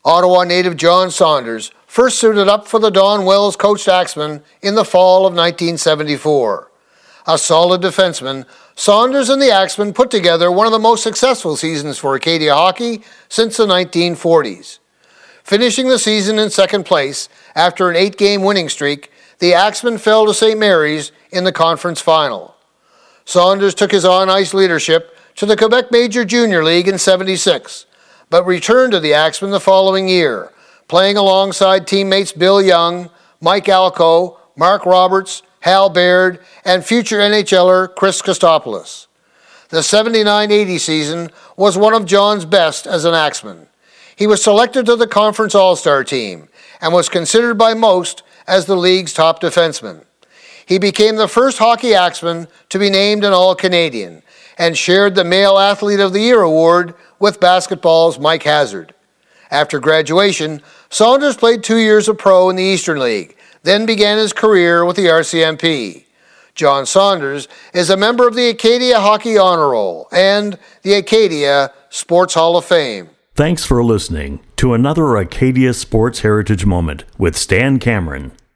Ottawa native John Saunders first suited up for the Don Wells coached Axemen in the fall of 1974. A solid defenseman, Saunders and the Axemen put together one of the most successful seasons for Acadia hockey since the 1940s. Finishing the season in second place after an 8-game winning streak, the Axemen fell to St. Mary's in the conference final. Saunders took his on-ice leadership to the Quebec Major Junior League in '76, but returned to the Axemen the following year, playing alongside teammates Bill Young, Mike Alco, Mark Roberts, Hal Baird, and future NHLer Chris Kostopoulos. The 79-80 season was one of John's best as an Axeman. He was selected to the Conference All-Star team and was considered by most as the league's top defenseman. He became the first hockey Axeman to be named an All-Canadian and shared the Male Athlete of the Year award with basketball's Mike Hazard. After graduation, Saunders played 2 years of pro in the Eastern League, then began his career with the RCMP. John Saunders is a member of the Acadia Hockey Honor Roll and the Acadia Sports Hall of Fame. Thanks for listening to another Acadia Sports Heritage Moment with Stan Cameron.